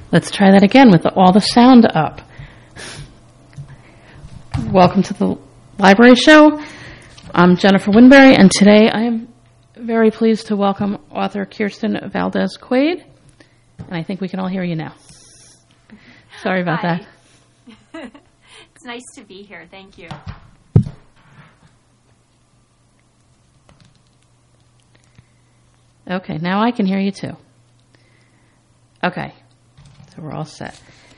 Let's try that again with all the sound up. Welcome to the Library Show. I'm Jennifer Winberry, and today I am very pleased to welcome author Kirsten Valdez Quaid. And I think we can all hear you now. Sorry about Hi. that. It's nice to be here. Thank you. Okay, now I can hear you too. Okay, so we're all set.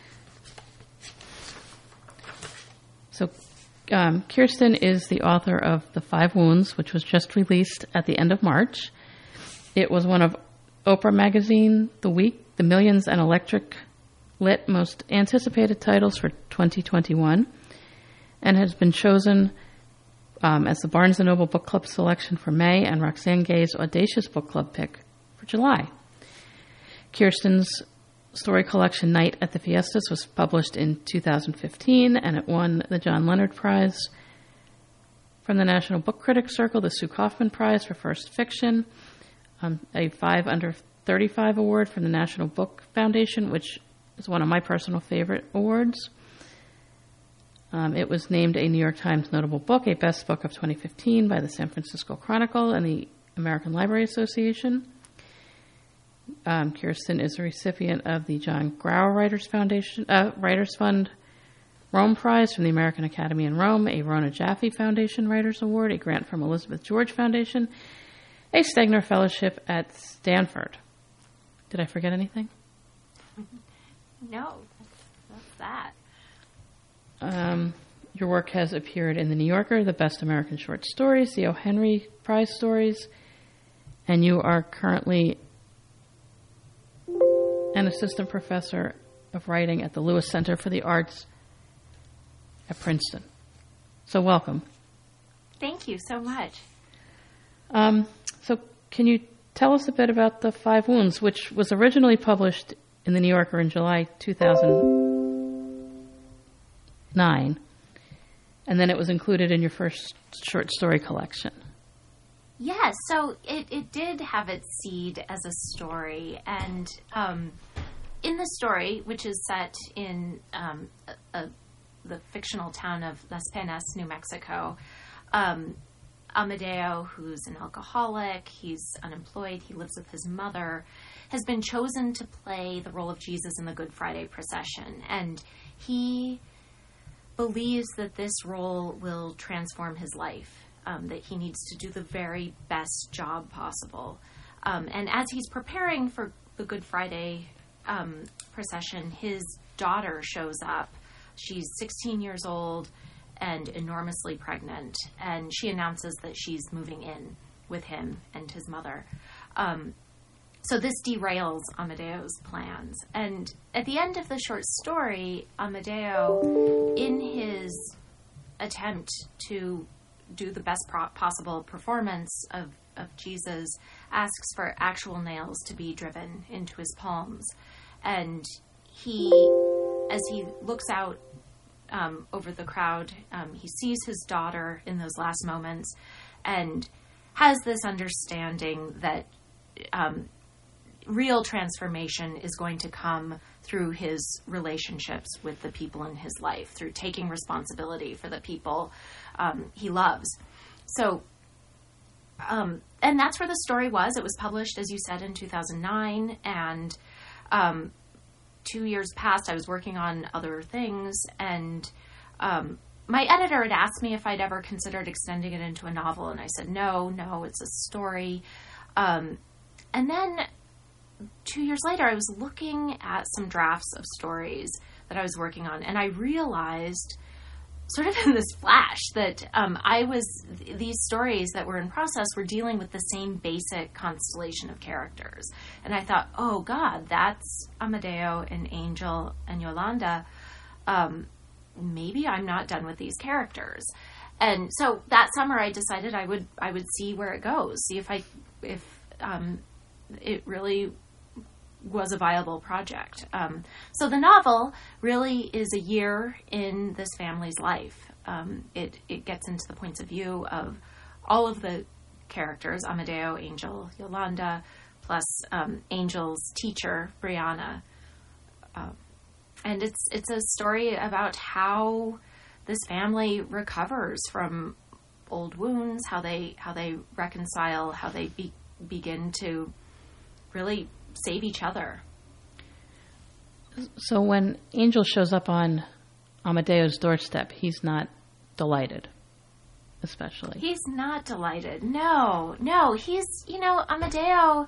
So Kirsten is the author of The Five Wounds, which was just released at the end of March. It was one of Oprah Magazine, The Week, The Millions, and Electric Lit most anticipated titles for 2021, and has been chosen as the Barnes & Noble Book Club selection for May and Roxane Gay's Audacious Book Club pick for July. Kirsten's story collection Night at the Fiestas was published in 2015, and it won the John Leonard Prize from the National Book Critics Circle, the Sue Kaufman Prize for First Fiction, a 5 Under 35 award from the National Book Foundation, which is one of my personal favorite awards. It was named a New York Times Notable Book, a Best Book of 2015 by the San Francisco Chronicle and the American Library Association. Kirsten is a recipient of the John Grauer Writers Fund Rome Prize from the American Academy in Rome, a Rona Jaffe Foundation Writers Award, a grant from Elizabeth George Foundation, a Stegner Fellowship at Stanford. Did I forget anything? No, that's that. Your work has appeared in The New Yorker, the Best American Short Stories, the O. Henry Prize Stories, and you are currently an assistant professor of writing at the Lewis Center for the Arts at Princeton. So welcome. Thank you so much. So can you tell us a bit about The Five Wounds, which was originally published in The New Yorker in July 2009, and then it was included in your first short story collection? Yes, so it did have its seed as a story, and in the story, which is set in the fictional town of Las Penas, New Mexico, Amadeo, who's an alcoholic, he's unemployed, he lives with his mother, has been chosen to play the role of Jesus in the Good Friday procession, and he believes that this role will transform his life. That he needs to do the very best job possible. And as he's preparing for the Good Friday procession, his daughter shows up. She's 16 years old and enormously pregnant, and she announces that she's moving in with him and his mother. So this derails Amadeo's plans. And at the end of the short story, Amadeo, in his attempt to do the best possible performance of Jesus, asks for actual nails to be driven into his palms. And as he looks out over the crowd, he sees his daughter in those last moments and has this understanding that real transformation is going to come through his relationships with the people in his life, through taking responsibility for the people he loves. So, and that's where the story was. It was published, as you said, in 2009, and 2 years passed. I was working on other things, and my editor had asked me if I'd ever considered extending it into a novel, and I said, no, it's a story. And then 2 years later, I was looking at some drafts of stories that I was working on, and I realized, sort of in this flash, that these stories that were in process were dealing with the same basic constellation of characters. And I thought, oh God, that's Amadeo and Angel and Yolanda. Maybe I'm not done with these characters. And so that summer I decided I would see where it goes, see if it really was a viable project. So the novel really is a year in this family's life. It gets into the points of view of all of the characters, Amadeo, Angel, Yolanda, plus Angel's teacher, Brianna, And it's a story about how this family recovers from old wounds, how they reconcile, how they begin to really save each other. So when Angel shows up on Amadeo's doorstep, he's not delighted, especially. He's not delighted. No. He's, Amadeo,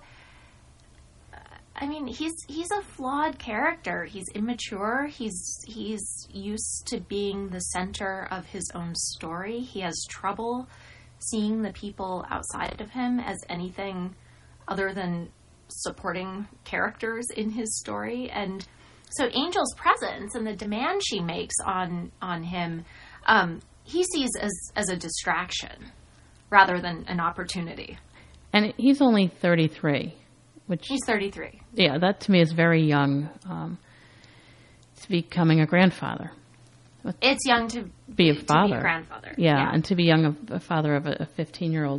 I mean, he's a flawed character. He's immature. He's used to being the center of his own story. He has trouble seeing the people outside of him as anything other than supporting characters in his story. And so Angel's presence and the demand she makes on him, he sees as a distraction rather than an opportunity. And he's only 33. He's 33. Yeah, that to me is very young to be becoming a grandfather. It's young to be a father. To be a grandfather. Yeah, and to be a father of a 15-year-old.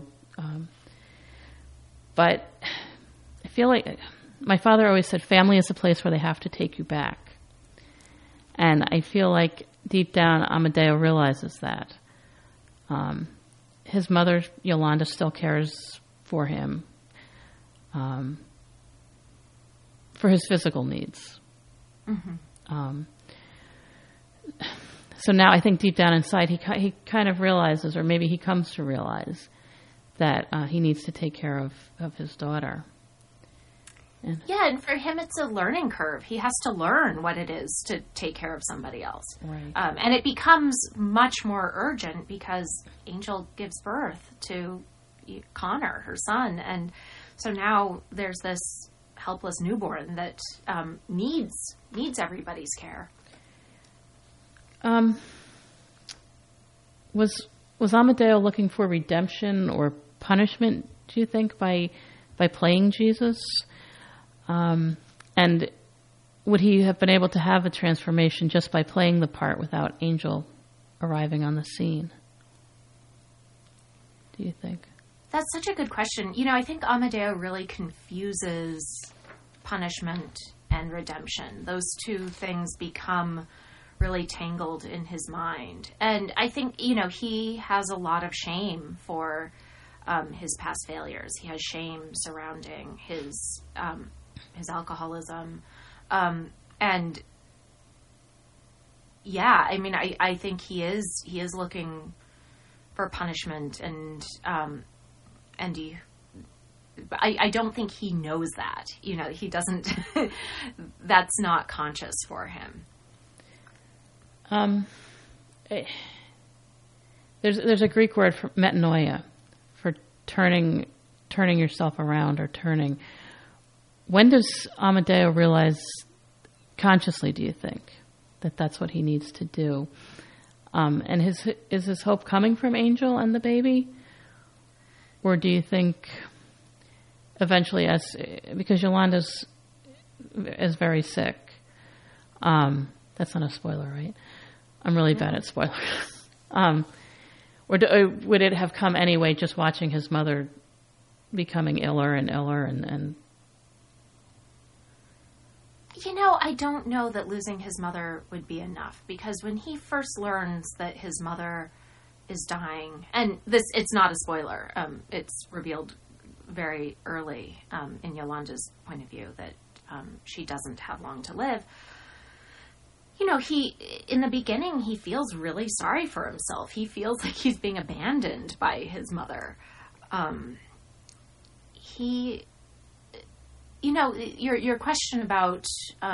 But I feel like my father always said family is a place where they have to take you back. And I feel like deep down Amadeo realizes that. His mother, Yolanda, still cares for him. For his physical needs. Mm-hmm. So now I think deep down inside he kind of realizes, or maybe he comes to realize, that he needs to take care of his daughter. And for him it's a learning curve. He has to learn what it is to take care of somebody else. Right. And it becomes much more urgent because Angel gives birth to Connor, her son, and so now there's this helpless newborn that needs everybody's care. Was Amadeo looking for redemption or punishment, do you think, by playing Jesus? And would he have been able to have a transformation just by playing the part without Angel arriving on the scene? Do you think? That's such a good question. I think Amadeo really confuses punishment and redemption. Those two things become really tangled in his mind. And I think, he has a lot of shame for his past failures. He has shame surrounding his alcoholism. And yeah, I mean, I think he is looking for punishment and I don't think he knows that. He doesn't. That's not conscious for him. There's a Greek word for metanoia, for turning yourself around or turning. When does Amadeo realize consciously? Do you think that's what he needs to do? And is his hope coming from Angel and the baby? Or do you think eventually, because Yolanda is very sick, that's not a spoiler, right? I'm really bad at spoilers. Or would it have come anyway, just watching his mother becoming iller and iller and I don't know that losing his mother would be enough, because when he first learns that his mother is dying, and it's not a spoiler, it's revealed very early in Yolanda's point of view that she doesn't have long to live. In the beginning, he feels really sorry for himself. He feels like he's being abandoned by his mother. Your question about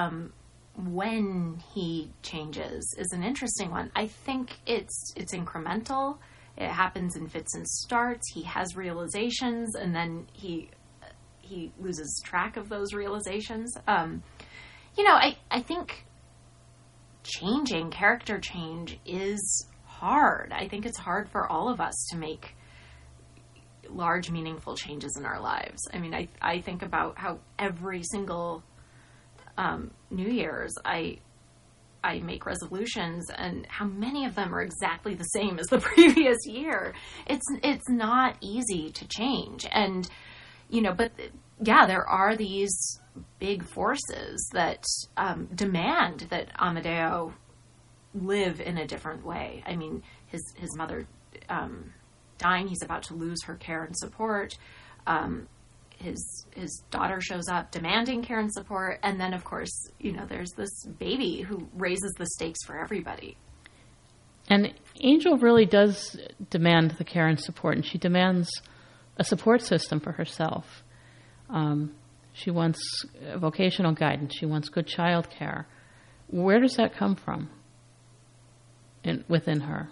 when he changes is an interesting one. I think it's incremental. It happens in fits and starts. He has realizations, and then he loses track of those realizations. I think character change is hard. I think it's hard for all of us to make large, meaningful changes in our lives. I mean, I think about how every single New Year's I make resolutions, and how many of them are exactly the same as the previous year. It's not easy to change, and but there are these big forces that demand that Amadeo live in a different way. I mean, his mother dying, he's about to lose her care and support. His daughter shows up demanding care and support, and then of course, there's this baby who raises the stakes for everybody. And Angel really does demand the care and support, and she demands a support system for herself. She wants vocational guidance. She wants good child care. Where does that come from within her?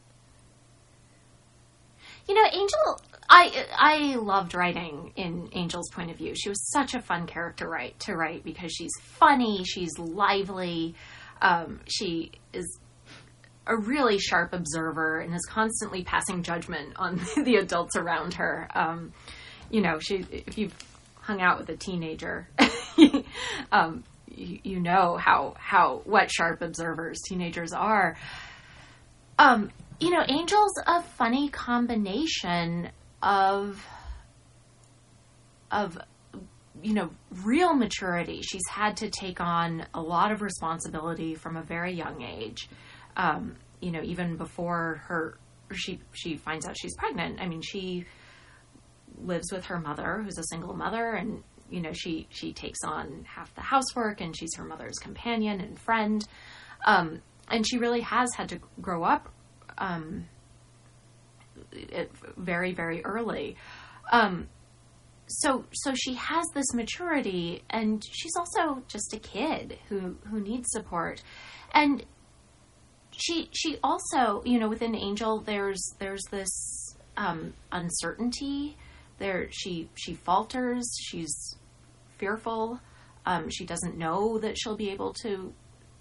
Angel, I loved writing in Angel's point of view. She was such a fun character to write because she's funny, she's lively, she is a really sharp observer and is constantly passing judgment on the adults around her. If you've hung out with a teenager, you know what sharp observers teenagers are. Angel's a funny combination of real maturity. She's had to take on a lot of responsibility from a very young age. Even before she finds out she's pregnant. I mean, she lives with her mother, who's a single mother, and, she takes on half the housework, and she's her mother's companion and friend. And she really has had to grow up very, very early. So she has this maturity, and she's also just a kid who needs support. And she also, within Angel, there's this uncertainty. She falters. She's fearful. She doesn't know that she'll be able to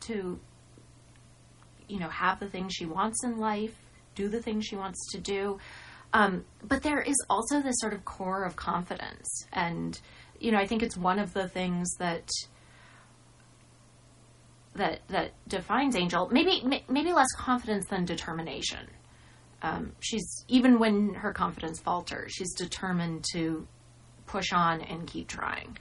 have the things she wants in life, do the things she wants to do. But there is also this sort of core of confidence. And, I think it's one of the things that defines Angel. Maybe less confidence than determination. She's, even when her confidence falters, she's determined to push on and keep trying.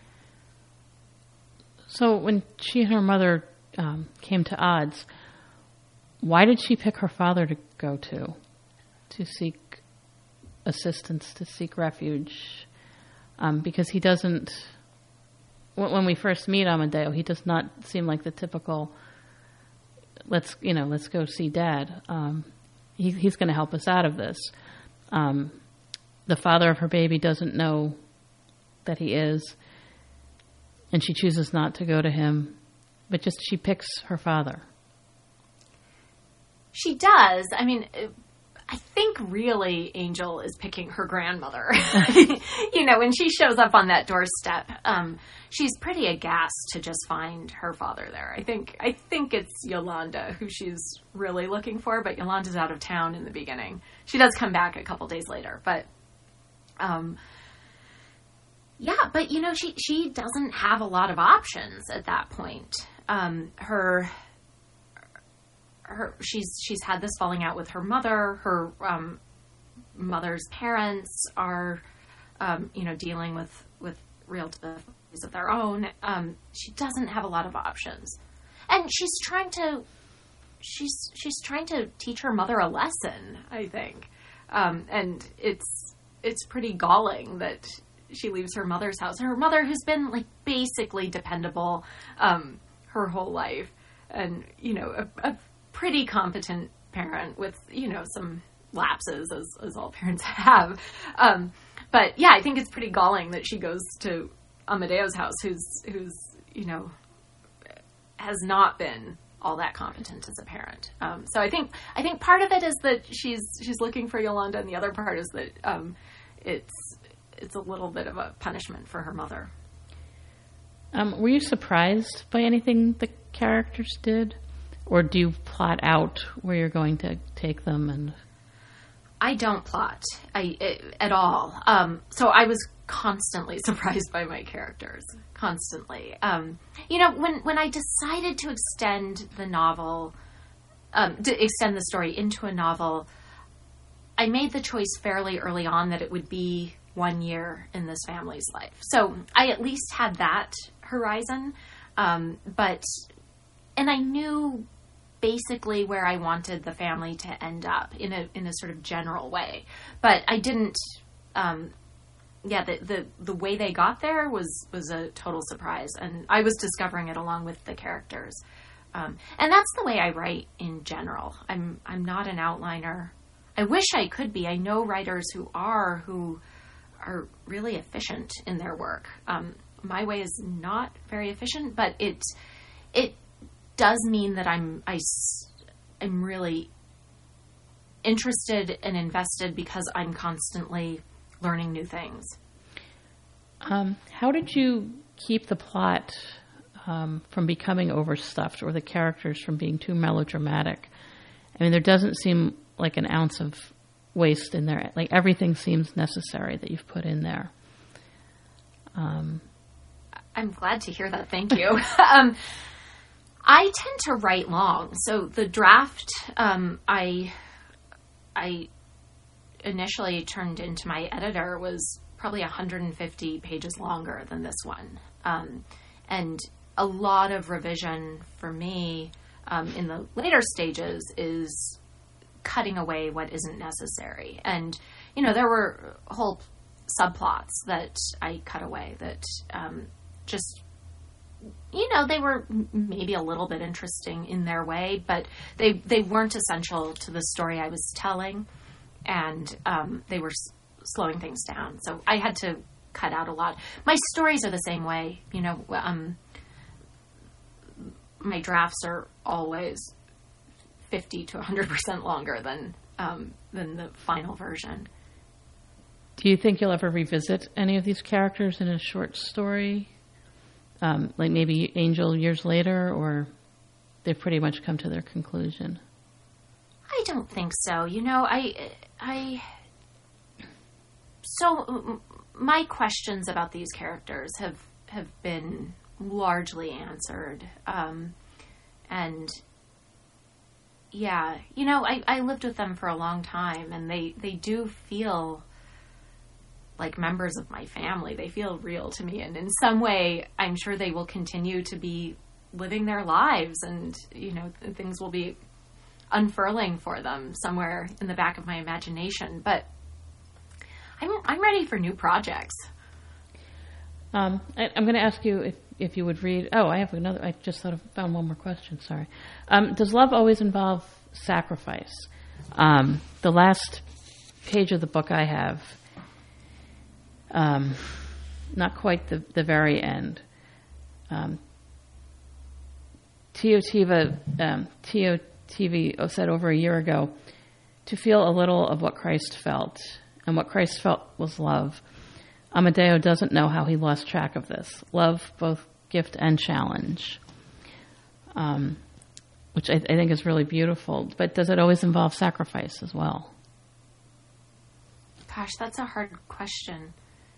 So when she and her mother came to odds, why did she pick her father to go to seek assistance, to seek refuge? Because he doesn't, when we first meet Amadeo, he does not seem like the typical, let's go see Dad. He's going to help us out of this. The father of her baby doesn't know that he is, and she chooses not to go to him, but just she picks her father. She does. I mean, I think really Angel is picking her grandmother. When she shows up on that doorstep, she's pretty aghast to just find her father there. I think it's Yolanda who she's really looking for, but Yolanda's out of town in the beginning. She does come back a couple days later, but she doesn't have a lot of options at that point. She's had this falling out with her mother. Her mother's parents are, dealing with real difficulties of their own. She doesn't have a lot of options, and she's trying to teach her mother a lesson, I think, and it's pretty galling that she leaves her mother's house. Her mother, who's been basically dependable her whole life, and a pretty competent parent with, some lapses as all parents have. But yeah, I think it's pretty galling that she goes to Amadeo's house, who's has not been all that competent as a parent. So I think part of it is that she's looking for Yolanda, and the other part is that it's a little bit of a punishment for her mother. Were you surprised by anything the characters did? Or do you plot out where you're going to take them? And I don't plot at all. So I was constantly surprised by my characters. Constantly. When I decided to extend the novel, to extend the story into a novel, I made the choice fairly early on that it would be 1 year in this family's life. So I at least had that horizon. And I knew basically where I wanted the family to end up in a sort of general way, but I didn't, the way they got there was a total surprise, and I was discovering it along with the characters. And that's the way I write in general. I'm not an outliner. I wish I could be. I know writers who are really efficient in their work. My way is not very efficient, but it does mean that I'm really interested and invested because I'm constantly learning new things. How did you keep the plot from becoming overstuffed, or the characters from being too melodramatic? I mean, there doesn't seem like an ounce of waste in there. Like, everything seems necessary that you've put in there. I'm glad to hear that. Thank you. I tend to write long. So the draft I initially turned into my editor was probably 150 pages longer than this one. And a lot of revision for me in the later stages is cutting away what isn't necessary. And, there were whole subplots that I cut away that just, they were maybe a little bit interesting in their way, but they weren't essential to the story I was telling, and they were slowing things down. So I had to cut out a lot. My stories are the same way. My drafts are always 50 to 100% longer than the final version. Do you think you'll ever revisit any of these characters in a short story? Like maybe Angel years later, or they've pretty much come to their conclusion? I don't think so. So my questions about these characters have been largely answered. And yeah, I lived with them for a long time, and they do feel like members of my family. They feel real to me, and in some way I'm sure they will continue to be living their lives, and things will be unfurling for them somewhere in the back of my imagination. But I'm ready for new projects. I'm going to ask you if you would read. Oh, I have another. I just found one more question. Sorry. Does love always involve sacrifice? The last page of the book I have, not quite the very end. TOTV said over a year ago, to feel a little of what Christ felt, and what Christ felt was love. Amadeo doesn't know how he lost track of this. Love, both gift and challenge, which I think is really beautiful. But does it always involve sacrifice as well? Gosh, that's a hard question.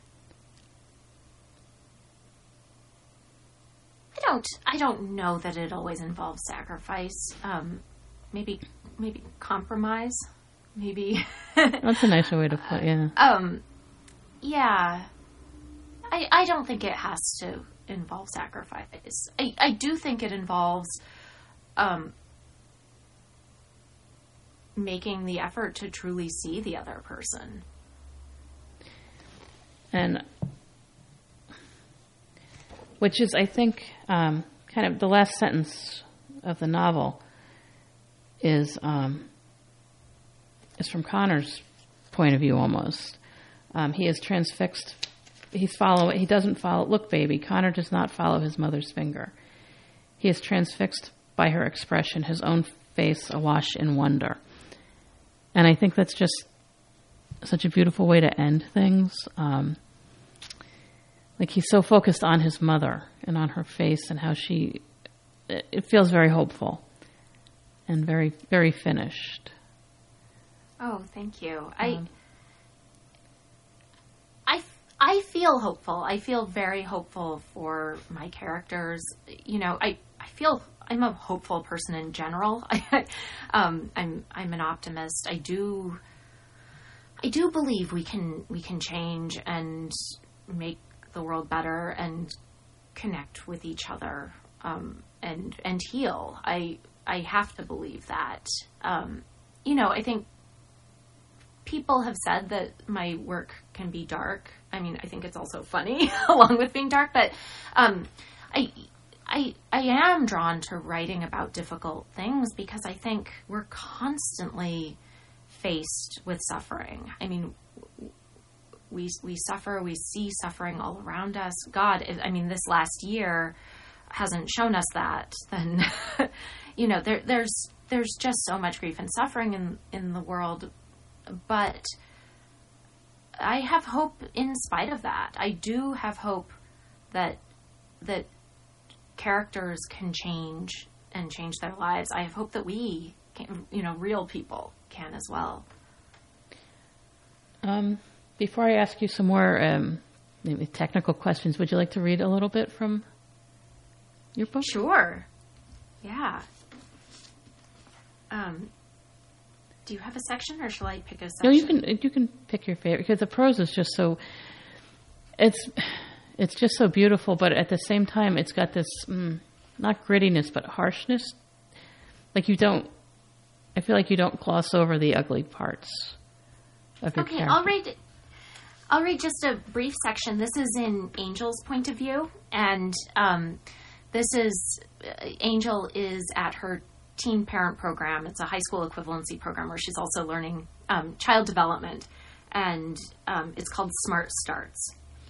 I don't know that it always involves sacrifice. Maybe compromise. Maybe. That's a nicer way to put it, yeah. Yeah. I don't think it has to involve sacrifice. I do think it involves making the effort to truly see the other person. And which is, I think, kind of the last sentence of the novel is from Connor's point of view almost. He is transfixed. He doesn't follow. Look, baby, Connor does not follow his mother's finger. He is transfixed by her expression, his own face awash in wonder. And I think that's just such a beautiful way to end things. Like, he's so focused on his mother and on her face and how it feels very hopeful and very, very finished. Oh, thank you. I feel hopeful. I feel very hopeful for my characters. I feel I'm a hopeful person in general. I'm an optimist. I do believe we can change and make the world better and connect with each other, and heal. I have to believe that. I think people have said that my work can be dark. I mean, I think it's also funny along with being dark, but I am drawn to writing about difficult things because I think we're constantly faced with suffering. I mean, we suffer, we see suffering all around us. God, I mean, this last year hasn't shown us that, then, there's just so much grief and suffering in the world. But I have hope in spite of that. I do have hope that characters can change and change their lives. I have hope that we can, real people can as well. Before I ask you some more maybe technical questions, would you like to read a little bit from your book? Sure. Yeah. Do you have a section, or shall I pick a section? No, you can pick your favorite, because the prose is just so it's just so beautiful, but at the same time it's got this not grittiness but harshness. Like I feel like you don't gloss over the ugly parts of your character. I'll read just a brief section. This is in Angel's point of view, and Angel is at her teen parent program. It's a high school equivalency program where she's also learning child development, and it's called Smart Starts.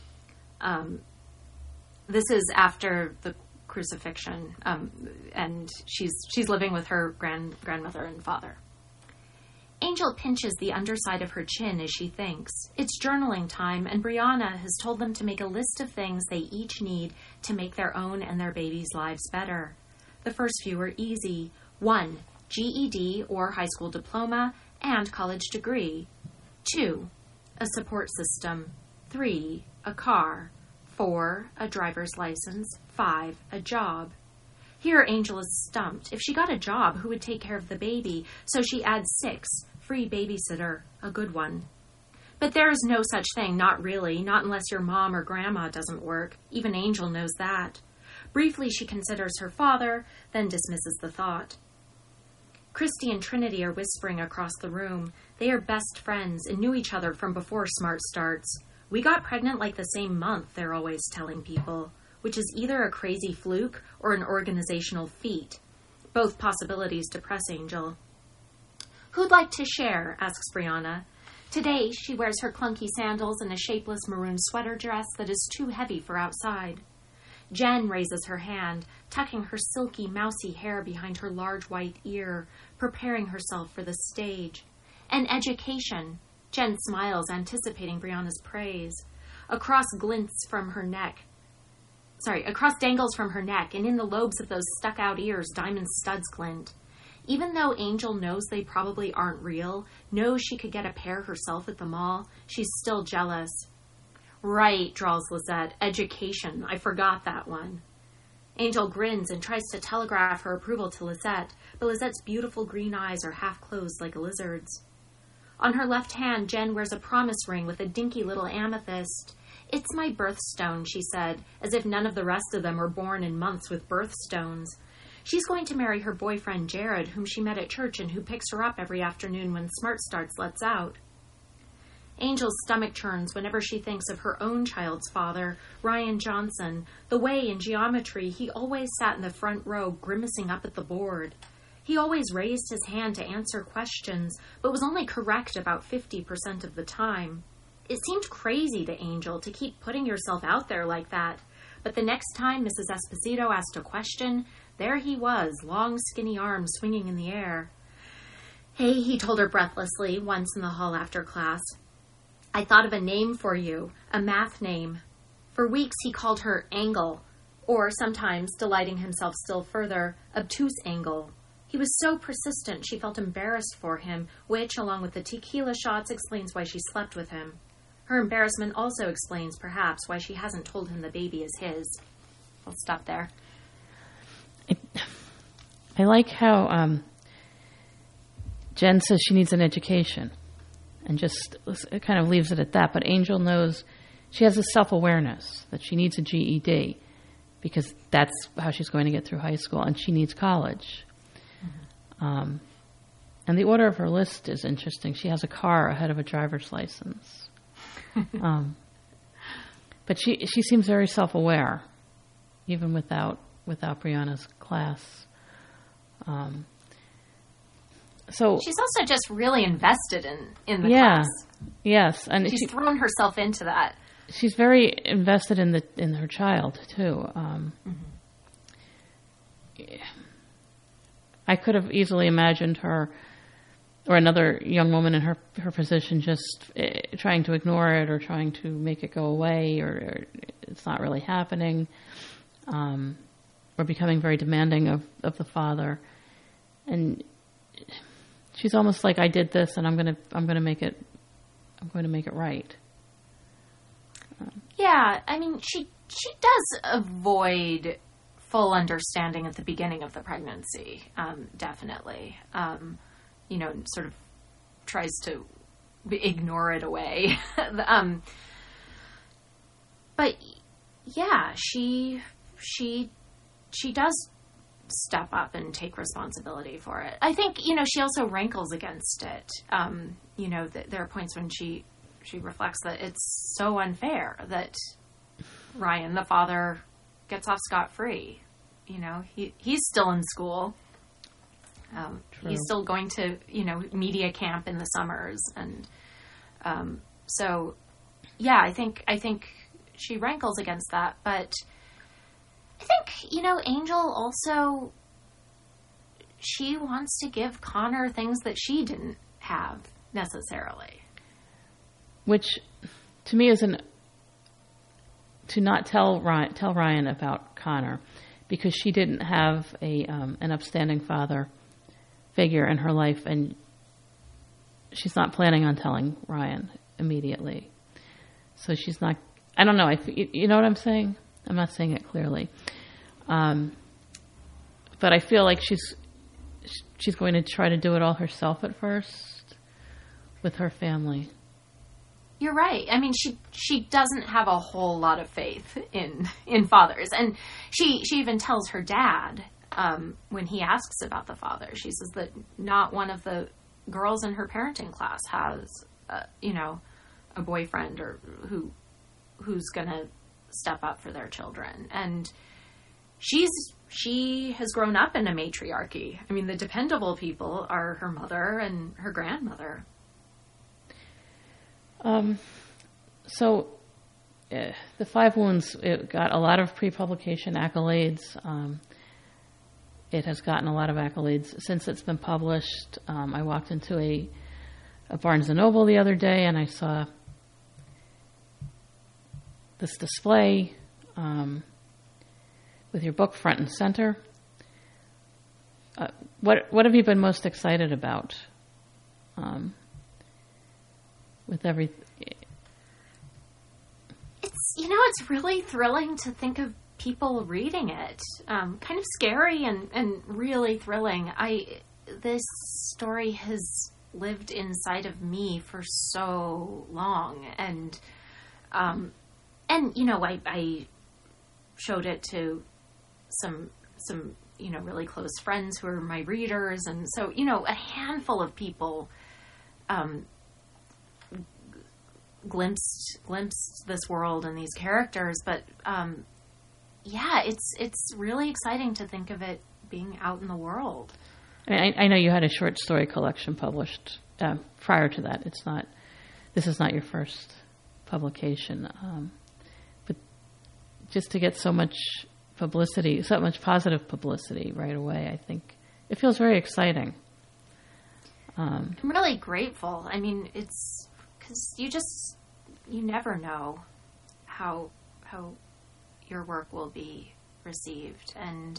This is after the crucifixion, and she's living with her grandmother and father. Angel pinches the underside of her chin as she thinks. It's journaling time, and Brianna has told them to make a list of things they each need to make their own and their babies' lives better. The first few are easy. 1, GED or high school diploma and college degree. 2, a support system. 3, a car. 4, a driver's license. 5, a job. Here Angel is stumped. If she got a job, who would take care of the baby? So she adds 6, free babysitter, a good one. But there is no such thing, not really, not unless your mom or grandma doesn't work. Even Angel knows that. Briefly, she considers her father, then dismisses the thought. Christy and Trinity are whispering across the room. They are best friends and knew each other from before Smart Starts. We got pregnant like the same month, they're always telling people, which is either a crazy fluke or an organizational feat. Both possibilities depress Angel. Who'd like to share? Asks Brianna. Today, she wears her clunky sandals and a shapeless maroon sweater dress that is too heavy for outside. Jen raises her hand, tucking her silky, mousy hair behind her large white ear, preparing herself for the stage. An education. Jen smiles, anticipating Brianna's praise. A cross dangles from her neck, and in the lobes of those stuck-out ears, diamond studs glint. Even though Angel knows they probably aren't real, knows she could get a pair herself at the mall, she's still jealous. Right, drawls Lisette. Education. I forgot that one. Angel grins and tries to telegraph her approval to Lisette, but Lisette's beautiful green eyes are half closed like a lizard's. On her left hand, Jen wears a promise ring with a dinky little amethyst. It's my birthstone, she said, as if none of the rest of them were born in months with birthstones. She's going to marry her boyfriend, Jared, whom she met at church and who picks her up every afternoon when Smart Starts lets out. Angel's stomach churns whenever she thinks of her own child's father, Ryan Johnson, the way in geometry he always sat in the front row grimacing up at the board. He always raised his hand to answer questions, but was only correct about 50% of the time. It seemed crazy to Angel to keep putting yourself out there like that, but the next time Mrs. Esposito asked a question, there he was, long skinny arms swinging in the air. Hey, he told her breathlessly once in the hall after class. I thought of a name for you, a math name. For weeks he called her Angle, or sometimes, delighting himself still further, Obtuse Angle. He was so persistent she felt embarrassed for him, which, along with the tequila shots, explains why she slept with him. Her embarrassment also explains, perhaps, why she hasn't told him the baby is his. I'll stop there. I like how Jen says she needs an education. and just kind of leaves it at that. But Angel knows she has a self-awareness that she needs a GED because that's how she's going to get through high school, and she needs college. Mm-hmm. And the order of her list is interesting. She has a car ahead of a driver's license. But she seems very self-aware, even without Brianna's class. So she's also just really invested in the class. Yes, and she's thrown herself into that. She's very invested in her child too. I could have easily imagined her or another young woman in her position just trying to ignore it or trying to make it go away, or it's not really happening, or becoming very demanding of the father. And she's almost like, I did this, and I'm going to make it right. Yeah, I mean, she does avoid full understanding at the beginning of the pregnancy, definitely. Sort of tries to ignore it away. But yeah, she does step up and take responsibility for it. I think, she also rankles against it. There are points when she reflects that it's so unfair that Ryan, the father, gets off scot-free. He's still in school. He's still going to, media camp in the summers. And so, yeah, I think she rankles against that. But I think, Angel also, she wants to give Connor things that she didn't have necessarily. Which, to me, is to not tell Ryan about Connor, because she didn't have an upstanding father figure in her life, and she's not planning on telling Ryan immediately. So she's not. I don't know. You know what I'm saying? I'm not saying it clearly, but I feel like she's going to try to do it all herself at first with her family. You're right. I mean, she doesn't have a whole lot of faith in fathers. And she even tells her dad, when he asks about the father, she says that not one of the girls in her parenting class has, a boyfriend or who's going to step up for their children. And she has grown up in a matriarchy. I mean, the dependable people are her mother and her grandmother. The Five Wounds, it got a lot of pre-publication accolades. It has gotten a lot of accolades since it's been published. I walked into a Barnes & Noble the other day, and I saw this display with your book front and center. What have you been most excited about? With everything, it's really thrilling to think of people reading it. Kind of scary and really thrilling. This story has lived inside of me for so long, and I showed it to some really close friends who are my readers, and so a handful of people glimpsed this world and these characters, but it's really exciting to think of it being out in the world. I know you had a short story collection published prior to that. This is not your first publication, but just to get so much publicity, so much positive publicity right away, I think it feels very exciting. I'm really grateful. I mean, it's because you never know how your work will be received, and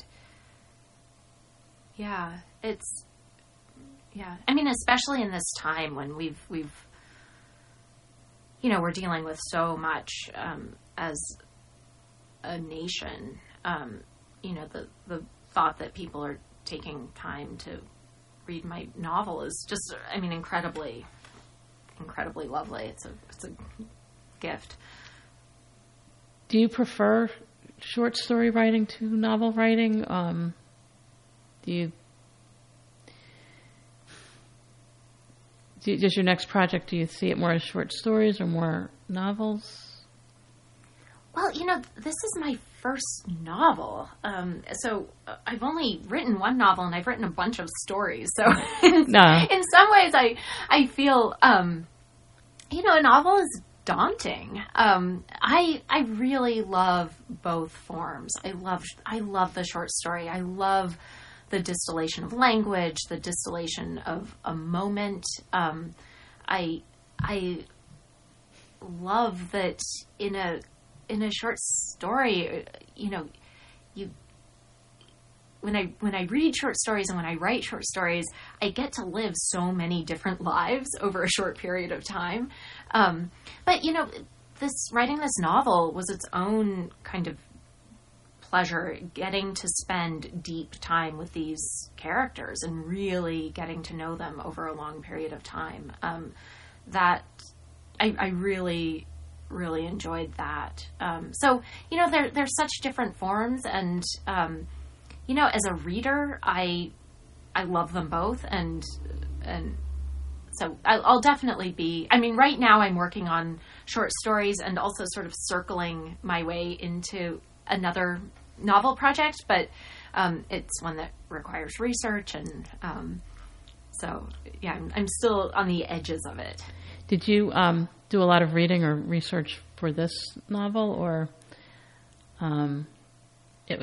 I mean, especially in this time when we've we're dealing with so much as a nation. The thought that people are taking time to read my novel is just, incredibly incredibly lovely. It's a gift. Do you prefer short story writing to novel writing? Does your next project, do you see it more as short stories or more novels? Well, this is my first novel. So I've only written one novel, and I've written a bunch of stories. So in some ways, I feel, a novel is daunting. I really love both forms. I love the short story. I love the distillation of language, the distillation of a moment. I love that in a short story, when I read short stories and when I write short stories, I get to live so many different lives over a short period of time. But writing this novel was its own kind of pleasure, getting to spend deep time with these characters and really getting to know them over a long period of time. That I really, really enjoyed that. So there's such different forms, and as a reader, I love them both, and so I'll definitely be. I mean, right now I'm working on short stories and also sort of circling my way into another novel project, but it's one that requires research, and so yeah, I'm still on the edges of it. Did you do a lot of reading or research for this novel, or it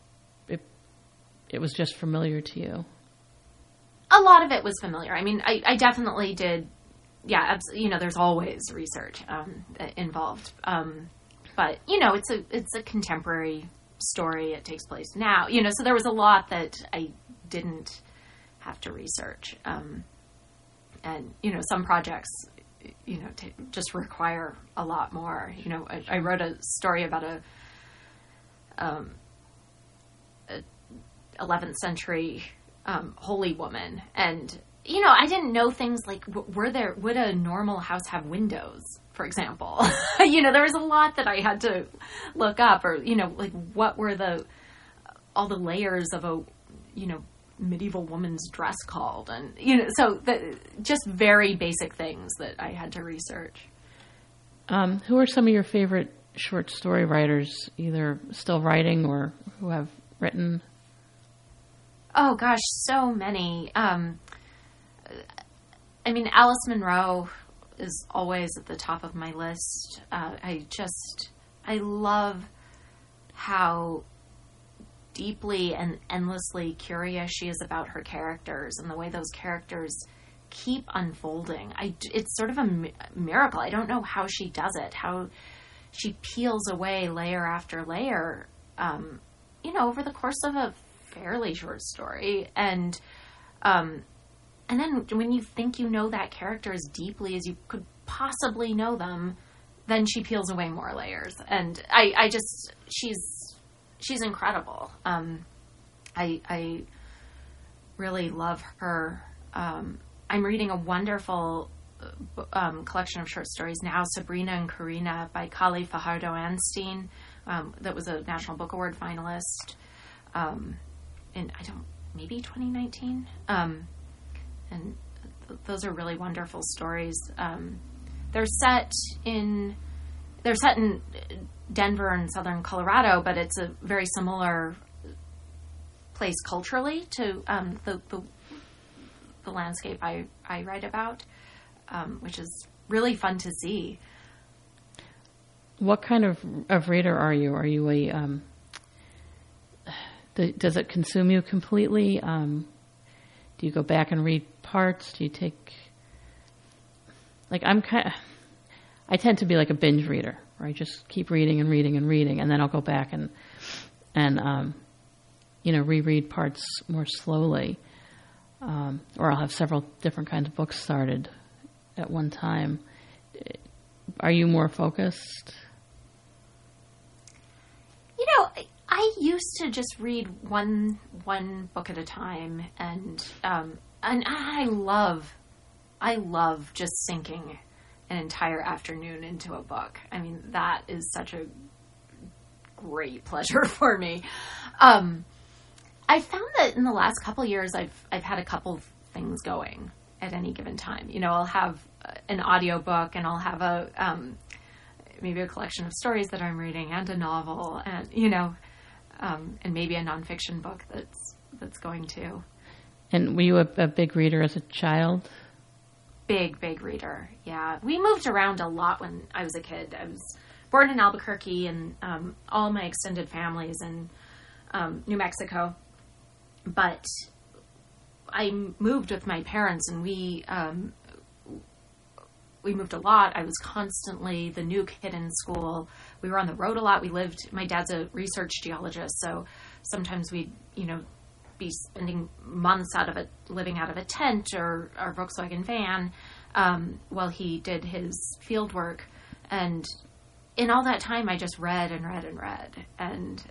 was just familiar to you? A lot of it was familiar. I mean, I definitely did. Yeah, there's always research involved, but it's a contemporary story. It takes place now, so there was a lot that I didn't have to research, and some projects just require a lot more. I wrote a story about a 11th century holy woman, and I didn't know things like would a normal house have windows, for example. There was a lot that I had to look up, or like what were all the layers of a medieval woman's dress called, and so just very basic things that I had to research. Who are some of your favorite short story writers, either still writing or who have written? Oh gosh, so many. I mean, Alice Munro is always at the top of my list. I love how deeply and endlessly curious she is about her characters and the way those characters keep unfolding. It's sort of a miracle. I don't know how she does it, how she peels away layer after layer, over the course of a fairly short story. And then when you think you know that character as deeply as you could possibly know them, then she peels away more layers. And she's incredible. I really love her. I'm reading a wonderful collection of short stories now, Sabrina and Karina by Kali Fajardo-Anstine, that was a National Book Award finalist in, maybe 2019. And those are really wonderful stories. They're set in Denver and southern Colorado, but it's a very similar place culturally to the landscape I write about, which is really fun to see. What kind of reader are you? Are you a does it consume you completely? Do you go back and read parts? Do you take, like, I tend to be like a binge reader, where I just keep reading and reading and reading, and then I'll go back and reread parts more slowly, or I'll have several different kinds of books started at one time. Are you more focused? I used to just read one book at a time, and I love I love just sinking an entire afternoon into a book. I mean, that is such a great pleasure for me. I found that in the last couple years, I've had a couple of things going at any given time. You know, I'll have an audiobook, and I'll have maybe a collection of stories that I'm reading, and a novel, and and maybe a nonfiction book that's going to. And were you a big reader as a child? Big reader. Yeah, we moved around a lot when I was a kid. I was born in Albuquerque, and all my extended families in New Mexico. But I moved with my parents, and we moved a lot. I was constantly the new kid in school. We were on the road a lot. My dad's a research geologist, so sometimes we'd, be spending months living out of a tent or our Volkswagen van while he did his field work. And in all that time, I just read and read and read. And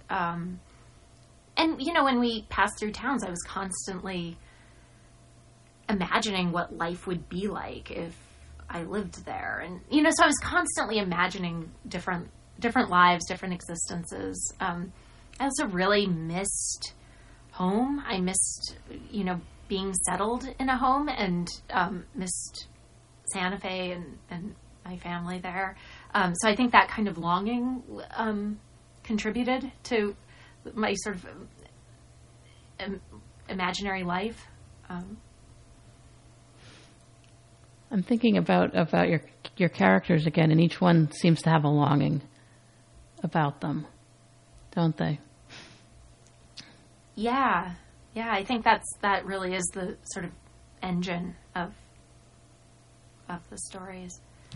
when we passed through towns, I was constantly imagining what life would be like if I lived there. And, so I was constantly imagining different lives, different existences. I also really missed home. I missed, being settled in a home, and missed Santa Fe and my family there. So I think that kind of longing contributed to my sort of imaginary life. I'm thinking about your characters again, and each one seems to have a longing about them, don't they? Yeah. I think that really is the sort of engine of the stories.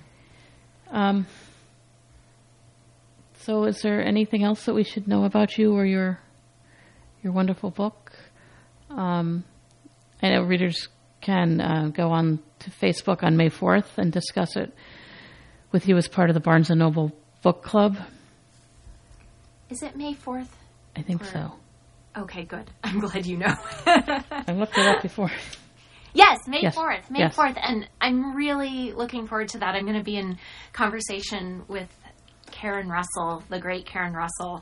So, is there anything else that we should know about you or your wonderful book? I know readers can go on to Facebook on May 4th and discuss it with you as part of the Barnes & Noble Book Club. Is it May 4th? I think so. Okay, good. I'm glad you know. I looked it up before. Yes, May 4th. May Yes. 4th. And I'm really looking forward to that. I'm going to be in conversation with Karen Russell, the great Karen Russell.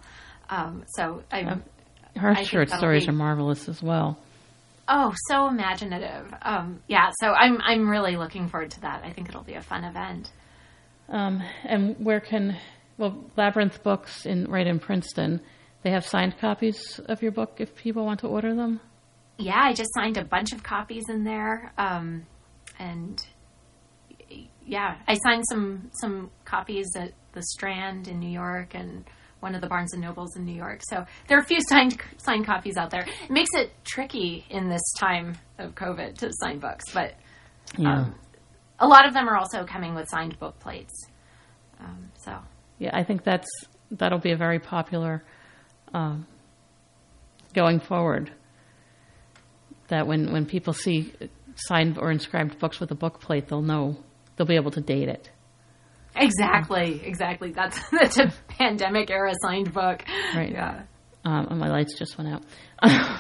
Her short stories are marvelous as well. Oh, so imaginative. So I'm really looking forward to that. I think it'll be a fun event. And Labyrinth Books right in Princeton, they have signed copies of your book if people want to order them? Yeah, I just signed a bunch of copies in there. And yeah, I signed some copies at the Strand in New York and one of the Barnes & Nobles in New York. So there are a few signed copies out there. It makes it tricky in this time of COVID to sign books, but a lot of them are also coming with signed book plates. Yeah, I think that'll be a very popular going forward. That when people see signed or inscribed books with a book plate, they'll be able to date it. Exactly. That's a pandemic era signed book. Right. Yeah. And my lights just went out.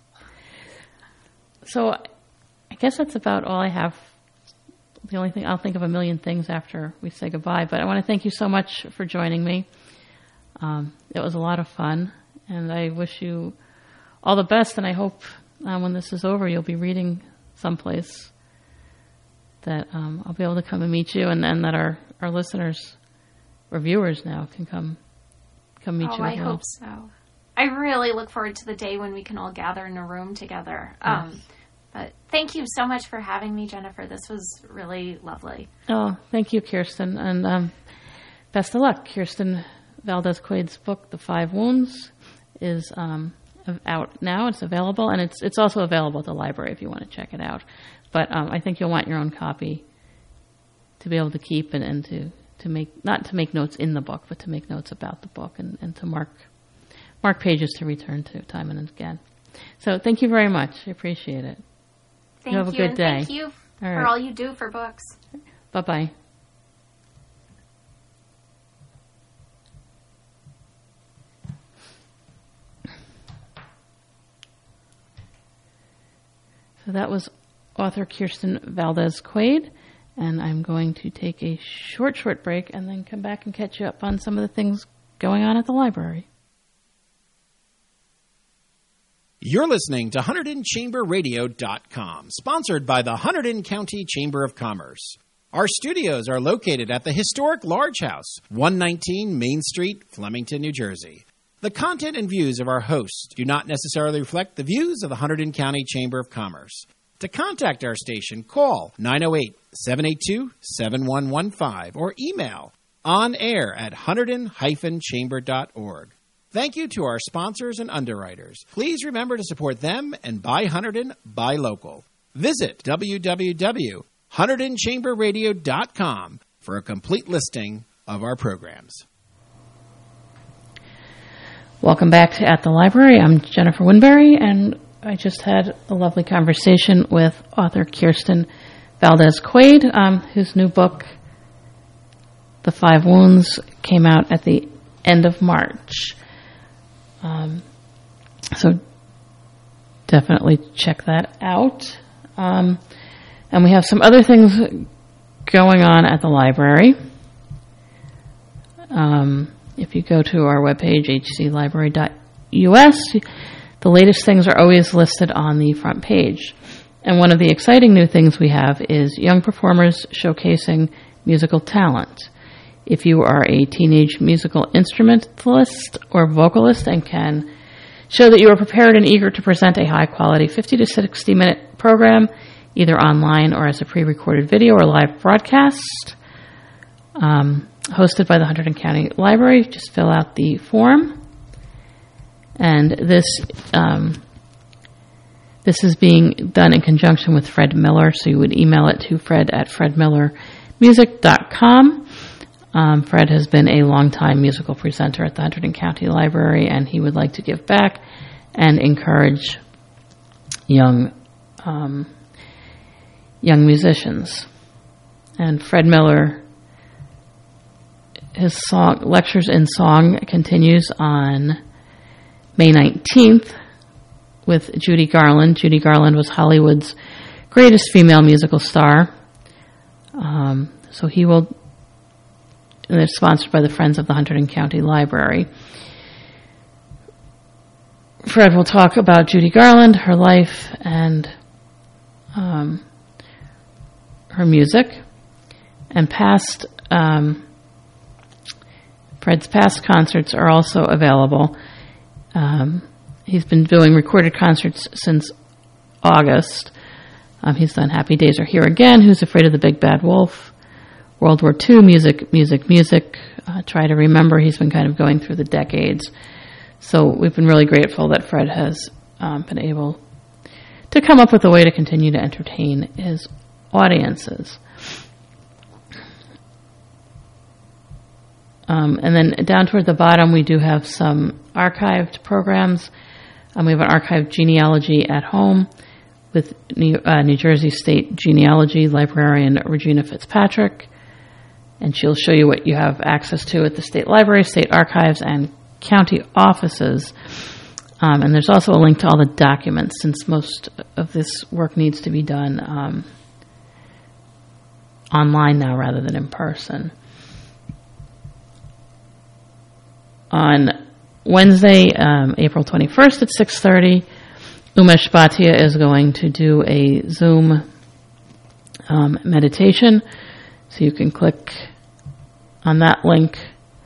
So I guess that's about all I have. The only thing, I'll think of a million things after we say goodbye, but I want to thank you so much for joining me. It was a lot of fun, and I wish you all the best, and I hope when this is over you'll be reading someplace that I'll be able to come and meet you, and that our listeners or viewers now can come meet you. I hope so. I really look forward to the day when we can all gather in a room together. Yes. But thank you so much for having me, Jennifer. This was really lovely. Oh, thank you, Kirsten, and best of luck. Kirsten Valdez-Quaid's book, The Five Wounds, is out now. It's available, and it's also available at the library if you want to check it out. But I think you'll want your own copy to be able to keep and to make, not to make notes in the book, but to make notes about the book and to mark pages to return to time and again. So thank you very much. I appreciate it. Thank you. Have a good day. Thank you for all you do for books. Bye-bye. So that was author Kirsten Valdez-Quaid, and I'm going to take a short break and then come back and catch you up on some of the things going on at the library. You're listening to HunterdonChamberRadio.com, sponsored by the Hunterdon County Chamber of Commerce. Our studios are located at the historic Large House, 119 Main Street, Flemington, New Jersey. The content and views of our hosts do not necessarily reflect the views of the Hunterdon County Chamber of Commerce. To contact our station, call 908-782-7115 or email onair@hunterdon-chamber.org. Thank you to our sponsors and underwriters. Please remember to support them and buy Hunterdon, buy local. Visit www.HunterdonChamberRadio.com for a complete listing of our programs. Welcome back to At the Library. I'm Jennifer Winberry, and I just had a lovely conversation with author Kirsten Valdez-Quaid, whose new book, The Five Wounds, came out at the end of March. So definitely check that out. And we have some other things going on at the library. If you go to our webpage, hclibrary.us, the latest things are always listed on the front page. And one of the exciting new things we have is young performers showcasing musical talent. If you are a teenage musical instrumentalist or vocalist and can show that you are prepared and eager to present a high-quality 50 to 60-minute program, either online or as a pre-recorded video or live broadcast, hosted by the Hunterdon County Library, just fill out the form. And this is being done in conjunction with Fred Miller, so you would email it to fred@fredmillermusic.com. Fred has been a longtime musical presenter at the Hunterdon County Library, and he would like to give back and encourage young musicians. And Fred Miller, his Lectures in Song continues on May 19th with Judy Garland. Judy Garland was Hollywood's greatest female musical star. So he will, and they're sponsored by the Friends of the Hunterdon County Library. Fred will talk about Judy Garland, her life, and her music. And Fred's past concerts are also available. He's been doing recorded concerts since August. He's done Happy Days Are Here Again, Who's Afraid of the Big Bad Wolf, World War II, Music. Try to Remember. He's been kind of going through the decades. So we've been really grateful that Fred has been able to come up with a way to continue to entertain his audiences. And then down toward the bottom, we do have some archived programs. We have an archived genealogy at home with New Jersey State Genealogy librarian Regina Fitzpatrick. And she'll show you what you have access to at the state library, state archives, and county offices. And there's also a link to all the documents, since most of this work needs to be done online now rather than in person. On Wednesday, April 21st at 6:30, Umesh Bhatia is going to do a Zoom meditation. So you can click on that link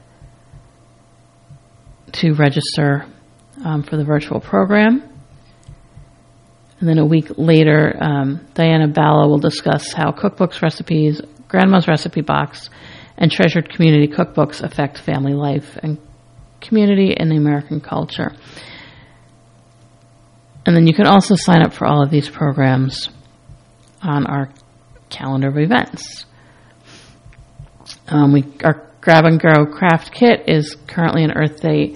to register for the virtual program. And then a week later, Diana Balla will discuss how cookbooks, recipes, Grandma's Recipe Box, and treasured community cookbooks affect family life and community in the American culture. And then you can also sign up for all of these programs on our calendar of events. Our Grab and Go craft kit is currently an Earth Day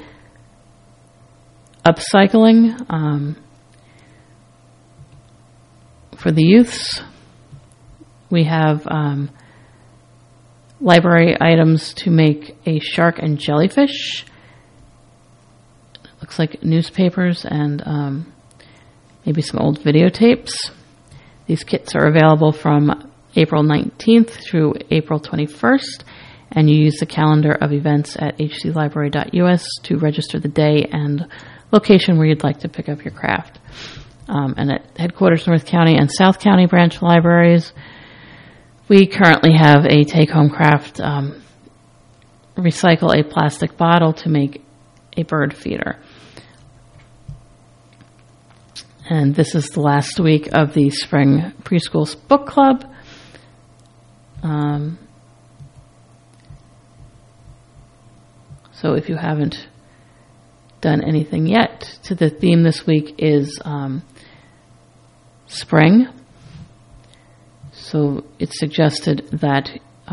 upcycling for the youths. We have library items to make a shark and jellyfish. Looks like newspapers and maybe some old videotapes. These kits are available from April 19th through April 21st, and you use the calendar of events at hclibrary.us to register the day and location where you'd like to pick up your craft. And at headquarters North County and South County branch libraries, we currently have a take-home craft, recycle a plastic bottle to make a bird feeder. And this is the last week of the Spring Preschool Book Club. So if you haven't done anything yet, to the theme this week is spring. So it's suggested that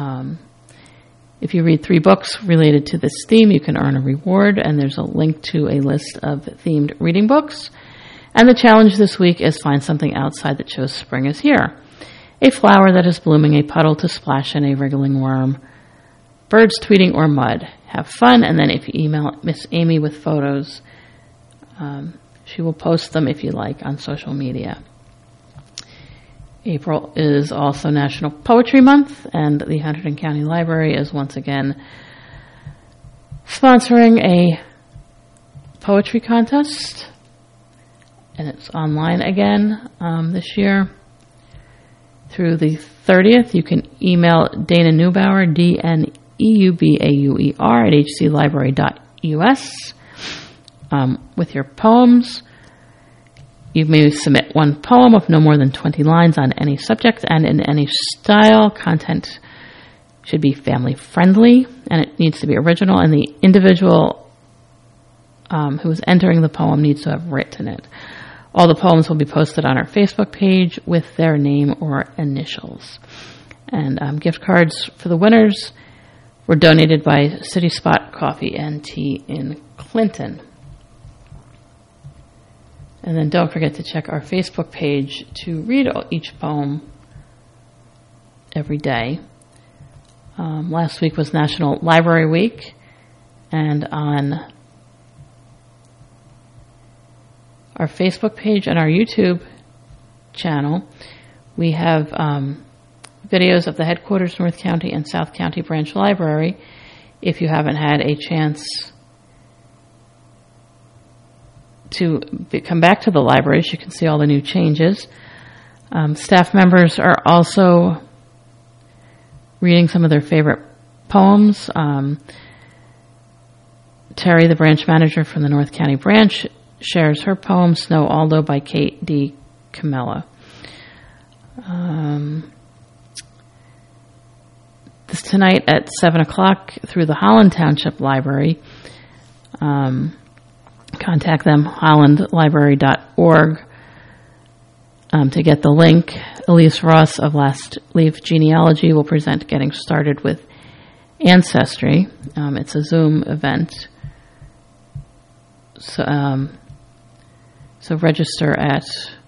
if you read 3 books related to this theme, you can earn a reward, and there's a link to a list of themed reading books. And the challenge this week is find something outside that shows spring is here. A flower that is blooming, a puddle to splash in, a wriggling worm, birds tweeting, or mud. Have fun, and then if you email Miss Amy with photos, she will post them if you like on social media. April is also National Poetry Month, and the Hunterdon County Library is once again sponsoring a poetry contest, and it's online again this year. Through the 30th, you can email Dana Neubauer, DNEUBAUER at hclibrary.us with your poems. You may submit one poem of no more than 20 lines on any subject and in any style. Content should be family friendly, and it needs to be original, and the individual who is entering the poem needs to have written it. All the poems will be posted on our Facebook page with their name or initials. And gift cards for the winners were donated by City Spot Coffee and Tea in Clinton. And then don't forget to check our Facebook page to read each poem every day. Last week was National Library Week, and on our Facebook page and our YouTube channel, we have videos of the headquarters North County and South County branch library. If you haven't had a chance to come back to the libraries, you can see all the new changes. Staff members are also reading some of their favorite poems. Terry, the branch manager from the North County branch, shares her poem, Snow Aldo, by Kate D. Camella. This tonight at 7 o'clock through the Holland Township Library. Contact them, hollandlibrary.org, to get the link. Elise Ross of Last Leaf Genealogy will present Getting Started with Ancestry. It's a Zoom event. So register at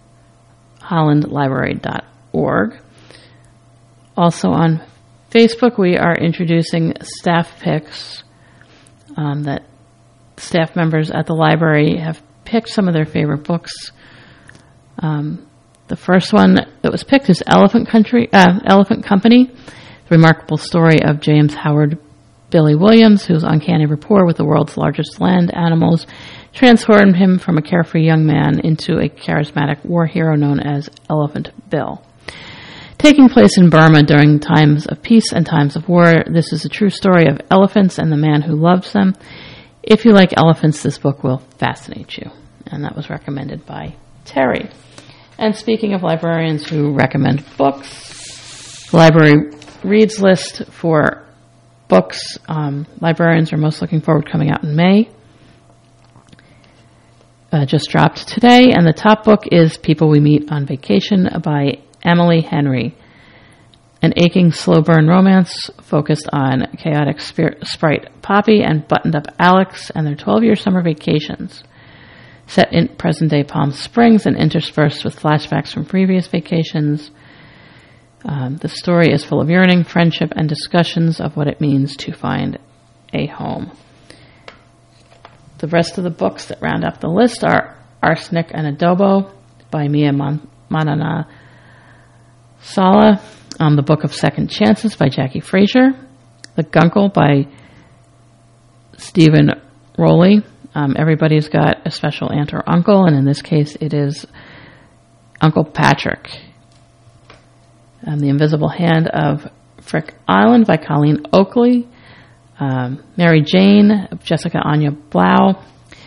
hollandlibrary.org. Also on Facebook, we are introducing staff picks that staff members at the library have picked some of their favorite books. The first one that was picked is Elephant Company, the remarkable story of James Howard Billy Williams, whose uncanny rapport with the world's largest land animals transformed him from a carefree young man into a charismatic war hero known as Elephant Bill. Taking place in Burma during times of peace and times of war, this is a true story of elephants and the man who loves them. If you like elephants, this book will fascinate you. And that was recommended by Terry. And speaking of librarians who recommend books, the library reads list for books librarians are most looking forward to coming out in May. Just dropped today, and the top book is People We Meet on Vacation by Emily Henry, an aching, slow-burn romance focused on chaotic sprite Poppy and buttoned-up Alex and their 12-year summer vacations. Set in present-day Palm Springs and interspersed with flashbacks from previous vacations, the story is full of yearning, friendship, and discussions of what it means to find a home. The rest of the books that round up the list are Arsenic and Adobo by Mia Manana Sala, The Book of Second Chances by Jackie Frazier. The Guncle by Stephen Rowley. Everybody's got a special aunt or uncle, and in this case it is Uncle Patrick. The Invisible Hand of Frick Island by Colleen Oakley. Mary Jane of Jessica Anya Blau.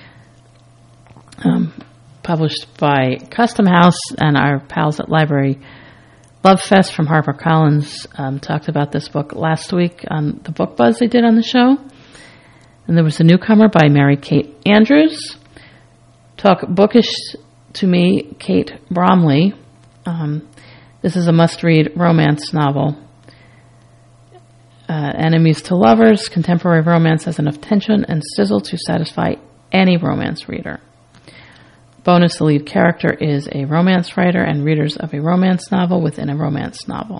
Published by Custom House, and our pals at Library Love Fest from HarperCollins talked about this book last week on the Book Buzz they did on the show. And there was a newcomer by Mary Kate Andrews. Talk Bookish to Me, Kate Bromley. This is a must-read romance novel. Enemies to Lovers, contemporary romance has enough tension and sizzle to satisfy any romance reader. Bonus, the lead character is a romance writer and readers of a romance novel within a romance novel.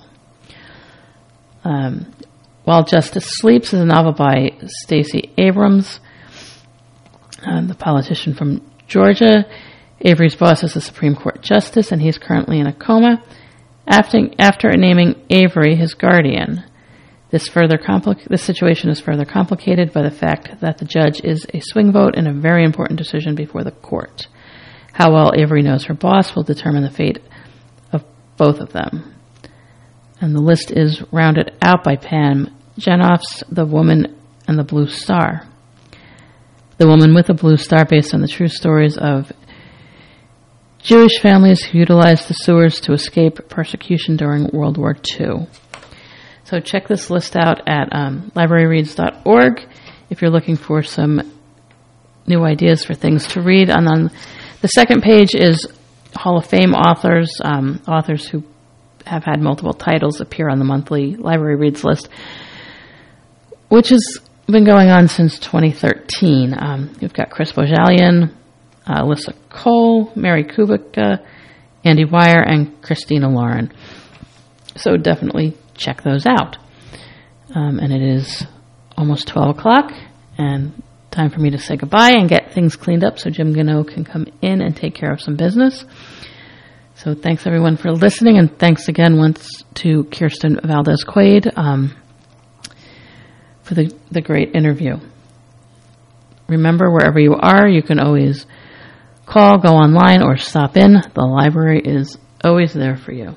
While Justice Sleeps is a novel by Stacey Abrams, the politician from Georgia. Avery's boss is a Supreme Court justice, and he's currently in a coma. After naming Avery his guardian, this situation is further complicated by the fact that the judge is a swing vote in a very important decision before the court. How well Avery knows her boss will determine the fate of both of them. And the list is rounded out by Pam Jenoff's The Woman and the Blue Star. The Woman with the Blue Star, based on the true stories of Jewish families who utilized the sewers to escape persecution during World War II. So check this list out at libraryreads.org if you're looking for some new ideas for things to read. And on the second page is Hall of Fame authors, authors who have had multiple titles appear on the monthly Library Reads list, which has been going on since 2013. You've got Chris Bojalian, Alyssa Cole, Mary Kubica, Andy Weir, and Christina Lauren. So definitely check those out. And it is almost 12 o'clock, and time for me to say goodbye and get things cleaned up so Jim Gano can come in and take care of some business. So thanks everyone for listening, and thanks again once to Kirsten Valdez-Quaid for the great interview. Remember, wherever you are, you can always call, go online, or stop in. The library is always there for you.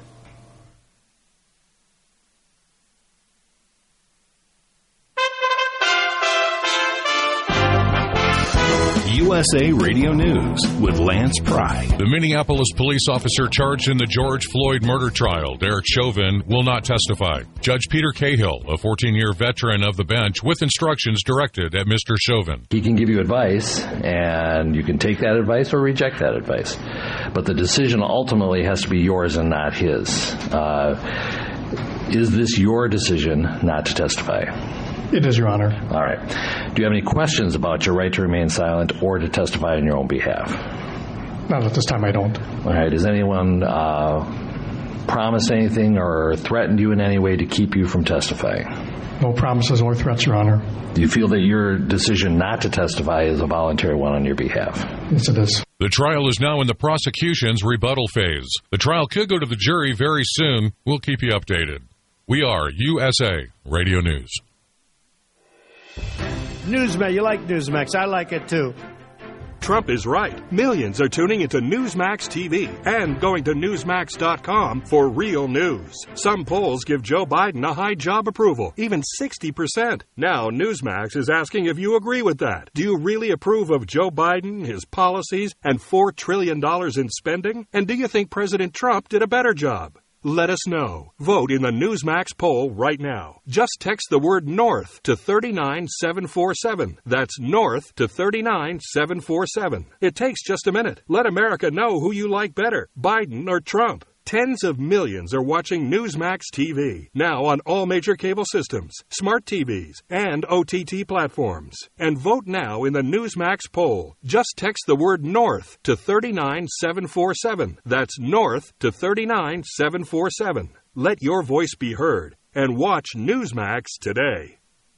USA Radio News with Lance Pry. The Minneapolis police officer charged in the George Floyd murder trial, Derek Chauvin, will not testify. Judge Peter Cahill, a 14-year veteran of the bench, with instructions directed at Mr. Chauvin. He can give you advice, and you can take that advice or reject that advice. But the decision ultimately has to be yours and not his. Is this your decision not to testify? It is, Your Honor. All right. Do you have any questions about your right to remain silent or to testify on your own behalf? Not at this time, I don't. All right. Has anyone promised anything or threatened you in any way to keep you from testifying? No promises or threats, Your Honor. Do you feel that your decision not to testify is a voluntary one on your behalf? Yes, it is. The trial is now in the prosecution's rebuttal phase. The trial could go to the jury very soon. We'll keep you updated. We are USA Radio News. Newsmax, you like Newsmax. I like it too. Trump is right. Millions are tuning into Newsmax TV and going to Newsmax.com for real news. Some polls give Joe Biden a high job approval, even 60%. Now Newsmax is asking if you agree with that. Do you really approve of Joe Biden, his policies, and $4 trillion in spending? And do you think President Trump did a better job? Let us know. Vote in the Newsmax poll right now. Just text the word NORTH to 39747. That's NORTH to 39747. It takes just a minute. Let America know who you like better, Biden or Trump. Tens of millions are watching Newsmax TV, now on all major cable systems, smart TVs, and OTT platforms. And vote now in the Newsmax poll. Just text the word NORTH to 39747. That's NORTH to 39747. Let your voice be heard, and watch Newsmax today.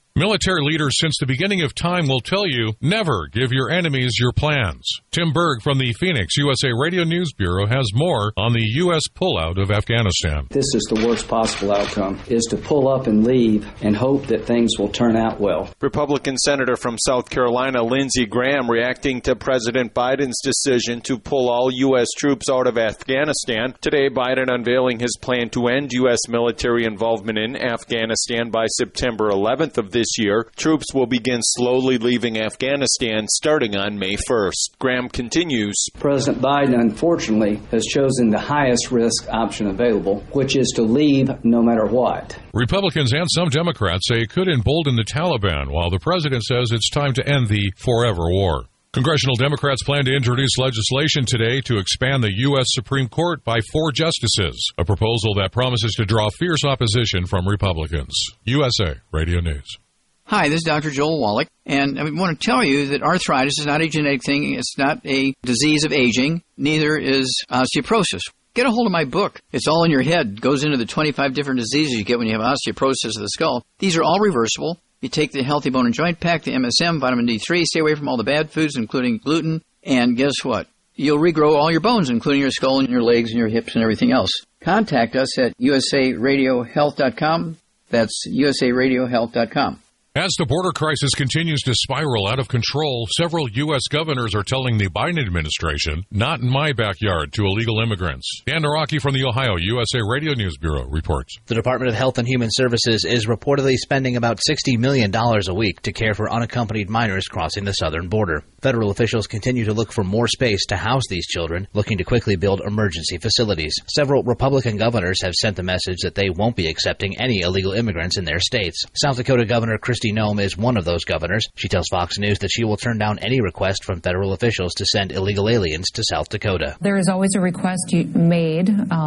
Military leaders since the beginning of time will tell you, never give your enemies your plans. Tim Berg from the Phoenix USA Radio News Bureau has more on the U.S. pullout of Afghanistan. This is the worst possible outcome, is to pull up and leave and hope that things will turn out well. Republican Senator from South Carolina Lindsey Graham reacting to President Biden's decision to pull all U.S. troops out of Afghanistan. Today, Biden unveiling his plan to end U.S. military involvement in Afghanistan by September 11th of this year. Troops will begin slowly leaving Afghanistan starting on May 1st. Graham continues. President Biden, unfortunately, has chosen the highest risk option available, which is to leave no matter what. Republicans and some Democrats say it could embolden the Taliban, while the president says it's time to end the forever war. Congressional Democrats plan to introduce legislation today to expand the U.S. Supreme Court by 4 justices, a proposal that promises to draw fierce opposition from Republicans. USA Radio News. Hi, this is Dr. Joel Wallach, and I want to tell you that arthritis is not a genetic thing. It's not a disease of aging. Neither is osteoporosis. Get a hold of my book. It's all in your head. It goes into the 25 different diseases you get when you have osteoporosis of the skull. These are all reversible. You take the Healthy Bone and Joint Pack, the MSM, vitamin D3, stay away from all the bad foods, including gluten, and guess what? You'll regrow all your bones, including your skull and your legs and your hips and everything else. Contact us at usaradiohealth.com. That's usaradiohealth.com. As the border crisis continues to spiral out of control, several U.S. governors are telling the Biden administration, not in my backyard, to illegal immigrants. Dan Naraki from the Ohio USA Radio News Bureau reports. The Department of Health and Human Services is reportedly spending about $60 million a week to care for unaccompanied minors crossing the southern border. Federal officials continue to look for more space to house these children, looking to quickly build emergency facilities. Several Republican governors have sent the message that they won't be accepting any illegal immigrants in their states. South Dakota Governor Kristi Noem is one of those governors. She tells Fox News that she will turn down any request from federal officials to send illegal aliens to South Dakota. There is always a request made,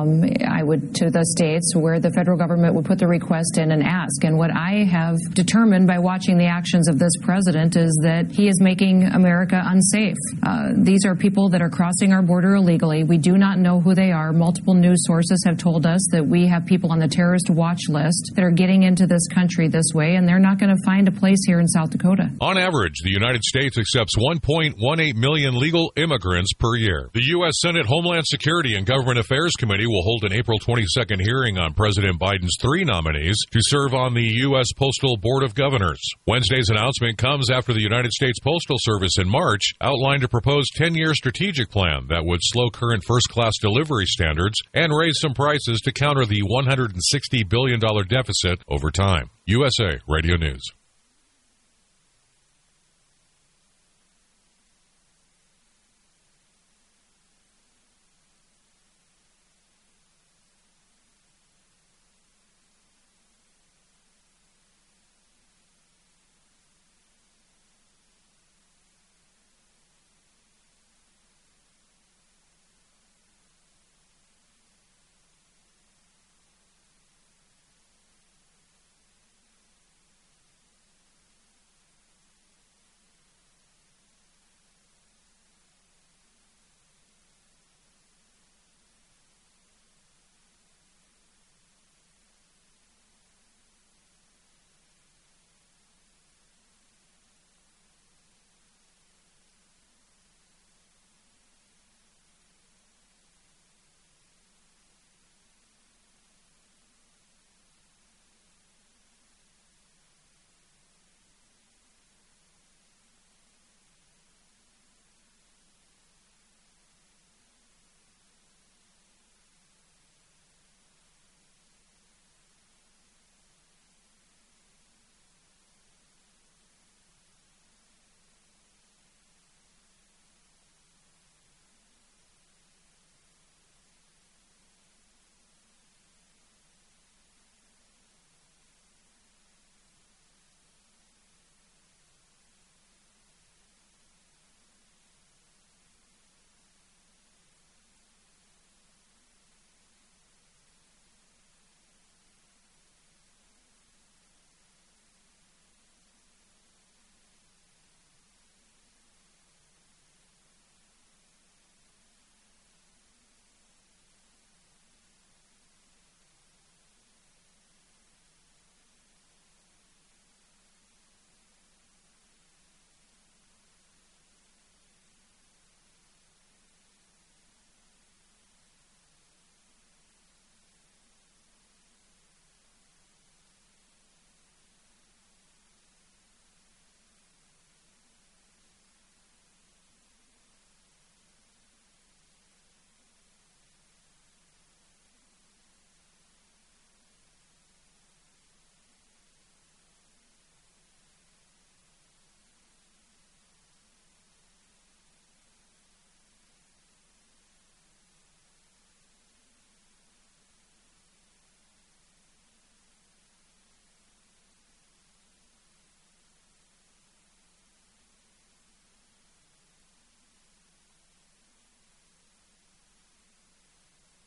to the states where the federal government would put the request in and ask. And what I have determined by watching the actions of this president is that he is making America unsafe. These are people that are crossing our border illegally. We do not know who they are. Multiple news sources have told us that we have people on the terrorist watch list that are getting into this country this way, and they're not going to find a place here in South Dakota. On average, the United States accepts 1.18 million legal immigrants per year. The U.S. Senate Homeland Security and Government Affairs Committee will hold an April 22nd hearing on President Biden's 3 nominees to serve on the U.S. Postal Board of Governors. Wednesday's announcement comes after the United States Postal Service in March outlined a proposed 10-year strategic plan that would slow current first-class delivery standards and raise some prices to counter the $160 billion deficit over time. USA Radio News.